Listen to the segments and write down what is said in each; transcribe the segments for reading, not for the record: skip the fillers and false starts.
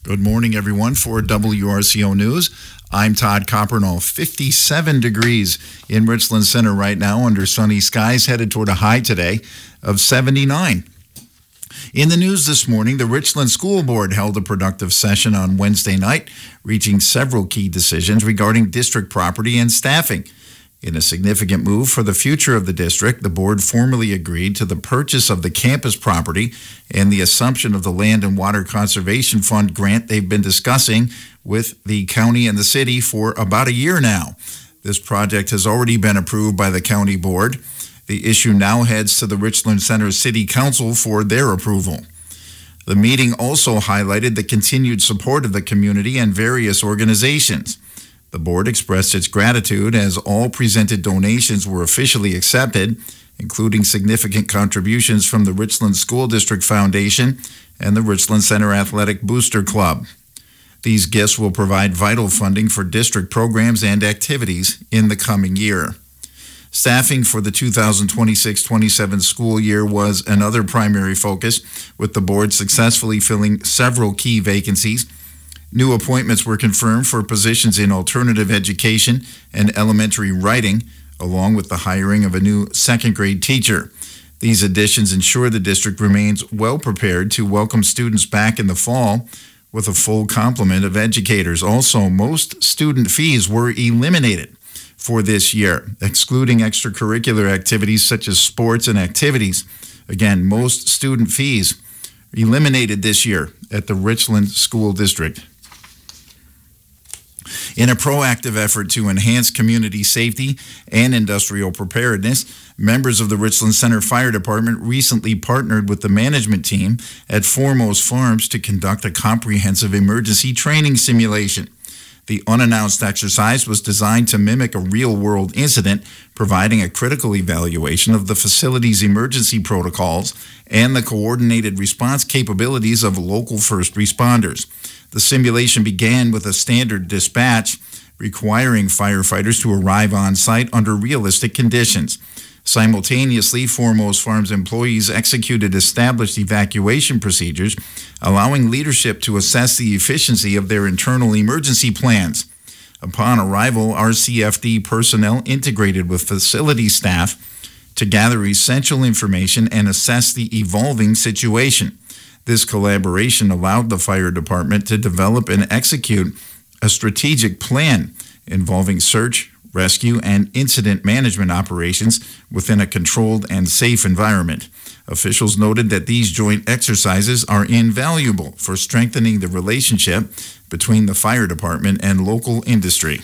Good morning, everyone. For WRCO News, I'm Todd Coppernall. 57 degrees in Richland Center right now under sunny skies, headed toward a high today of 79. In the news this morning, the Richland School Board held a productive session on Wednesday night, reaching several key decisions regarding district property and staffing. In a significant move for the future of the district, the board formally agreed to the purchase of the campus property and the assumption of the Land and Water Conservation Fund grant they've been discussing with the county and the city for about a year now. This project has already been approved by the county board. The issue now heads to the Richland Center City Council for their approval. The meeting also highlighted the continued support of the community and various organizations. The board expressed its gratitude as all presented donations were officially accepted, including significant contributions from the Richland School District Foundation and the Richland Center Athletic Booster Club. These gifts will provide vital funding for district programs and activities in the coming year. Staffing for the 2026-27 school year was another primary focus, with the board successfully filling several key vacancies. New appointments were confirmed for positions in alternative education and elementary writing, along with the hiring of a new second-grade teacher. These additions ensure the district remains well prepared to welcome students back in the fall with a full complement of educators. Also, most student fees were eliminated for this year, excluding extracurricular activities such as sports and activities. Again, most student fees eliminated this year at the Richland School District. In a proactive effort to enhance community safety and industrial preparedness, members of the Richland Center Fire Department recently partnered with the management team at Foremost Farms to conduct a comprehensive emergency training simulation. The unannounced exercise was designed to mimic a real-world incident, providing a critical evaluation of the facility's emergency protocols and the coordinated response capabilities of local first responders. The simulation began with a standard dispatch requiring firefighters to arrive on site under realistic conditions. Simultaneously, Foremost Farms employees executed established evacuation procedures, allowing leadership to assess the efficiency of their internal emergency plans. Upon arrival, RCFD personnel integrated with facility staff to gather essential information and assess the evolving situation. This collaboration allowed the fire department to develop and execute a strategic plan involving search, rescue, and incident management operations within a controlled and safe environment. Officials noted that these joint exercises are invaluable for strengthening the relationship between the fire department and local industry.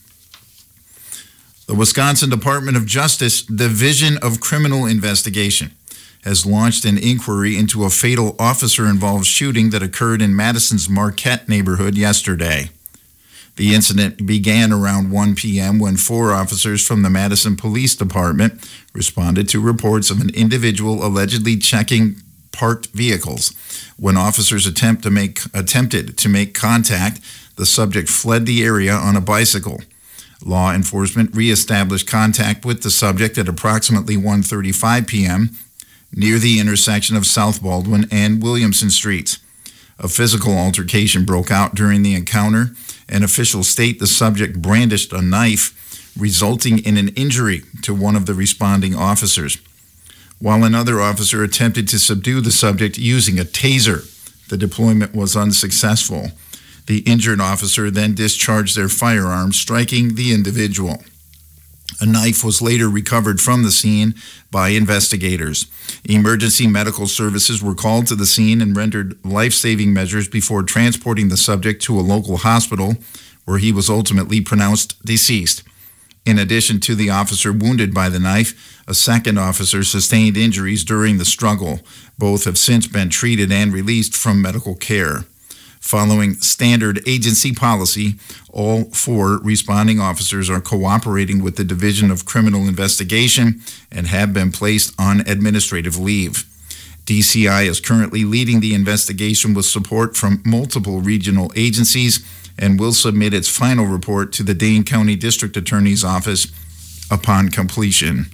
The Wisconsin Department of Justice Division of Criminal Investigation has launched an inquiry into a fatal officer-involved shooting that occurred in Madison's Marquette neighborhood yesterday. The incident began around 1 p.m. when 4 officers from the Madison Police Department responded to reports of an individual allegedly checking parked vehicles. When officers attempted to make contact, the subject fled the area on a bicycle. Law enforcement reestablished contact with the subject at approximately 1:35 p.m. near the intersection of South Baldwin and Williamson Streets. A physical altercation broke out during the encounter, and officials state the subject brandished a knife, resulting in an injury to one of the responding officers, while another officer attempted to subdue the subject using a taser. The deployment was unsuccessful. The injured officer then discharged their firearm, striking the individual. A knife was later recovered from the scene by investigators. Emergency medical services were called to the scene and rendered life-saving measures before transporting the subject to a local hospital, where he was ultimately pronounced deceased. In addition to the officer wounded by the knife, a second officer sustained injuries during the struggle. Both have since been treated and released from medical care. Following standard agency policy, all 4 responding officers are cooperating with the Division of Criminal Investigation and have been placed on administrative leave. DCI is currently leading the investigation with support from multiple regional agencies and will submit its final report to the Dane County District Attorney's Office upon completion.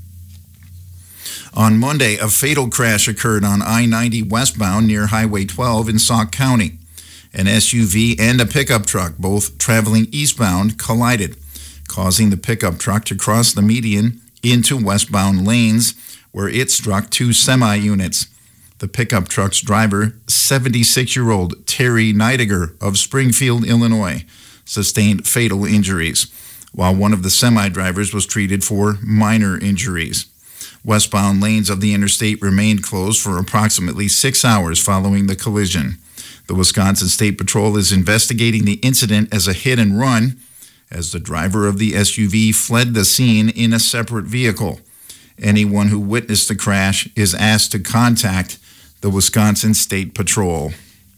On Monday, a fatal crash occurred on I-90 westbound near Highway 12 in Sauk County. An SUV and a pickup truck, both traveling eastbound, collided, causing the pickup truck to cross the median into westbound lanes, where it struck two semi-units. The pickup truck's driver, 76-year-old Terry Neidiger of Springfield, Illinois, sustained fatal injuries, while one of the semi-drivers was treated for minor injuries. Westbound lanes of the interstate remained closed for approximately 6 hours following the collision. The Wisconsin State Patrol is investigating the incident as a hit and run, as the driver of the SUV fled the scene in a separate vehicle. Anyone who witnessed the crash is asked to contact the Wisconsin State Patrol.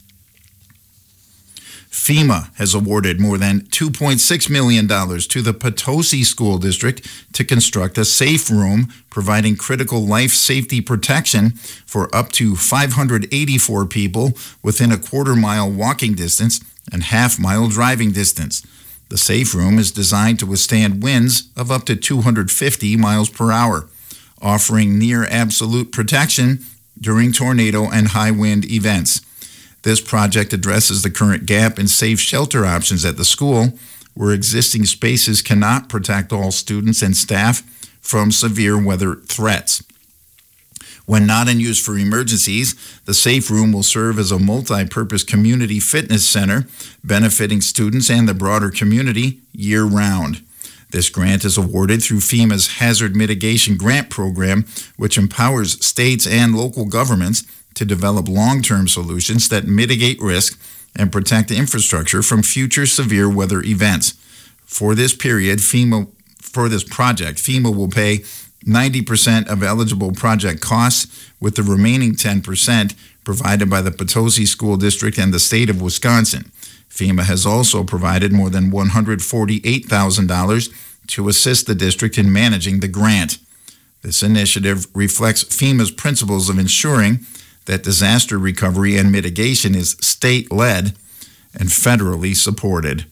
FEMA has awarded more than $2.6 million to the Potosi School District to construct a safe room providing critical life safety protection for up to 584 people within a quarter-mile walking distance and half-mile driving distance. The safe room is designed to withstand winds of up to 250 miles per hour, offering near absolute protection during tornado and high wind events. This project addresses the current gap in safe shelter options at the school, where existing spaces cannot protect all students and staff from severe weather threats. When not in use for emergencies, the safe room will serve as a multi-purpose community fitness center, benefiting students and the broader community year-round. This grant is awarded through FEMA's Hazard Mitigation Grant Program, which empowers states and local governments to develop long-term solutions that mitigate risk and protect infrastructure from future severe weather events. For this project, FEMA will pay 90% of eligible project costs, with the remaining 10% provided by the Potosi School District and the state of Wisconsin. FEMA has also provided more than $148,000 to assist the district in managing the grant. This initiative reflects FEMA's principles of ensuring that disaster recovery and mitigation is state-led and federally supported.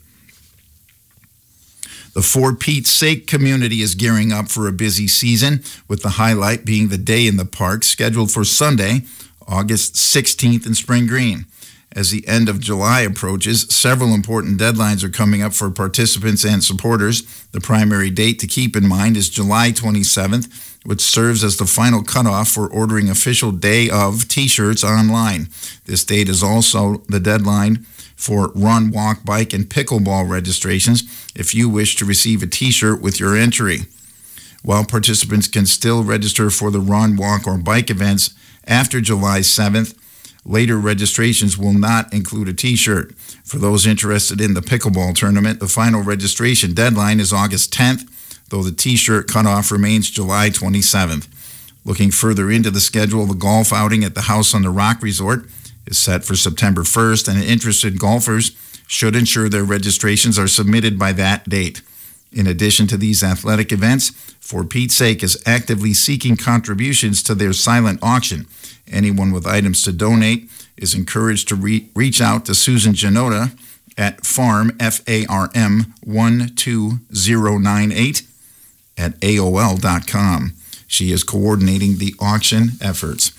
The Fort Pete's Sake community is gearing up for a busy season, with the highlight being the Day in the Park, scheduled for Sunday, August 16th in Spring Green. As the end of July approaches, several important deadlines are coming up for participants and supporters. The primary date to keep in mind is July 27th, which serves as the final cutoff for ordering official Day of T-shirts online. This date is also the deadline for run, walk, bike, and pickleball registrations if you wish to receive a T-shirt with your entry. While participants can still register for the run, walk, or bike events after July 7th, later registrations will not include a T-shirt. For those interested in the pickleball tournament, the final registration deadline is August 10th, though the T-shirt cutoff remains July 27th. Looking further into the schedule, the golf outing at the House on the Rock Resort is set for September 1st, and interested golfers should ensure their registrations are submitted by that date. In addition to these athletic events, For Pete's Sake is actively seeking contributions to their silent auction. Anyone with items to donate is encouraged to reach out to Susan Janota at farm, F-A-R-M, 12098 at AOL.com. She is coordinating the auction efforts.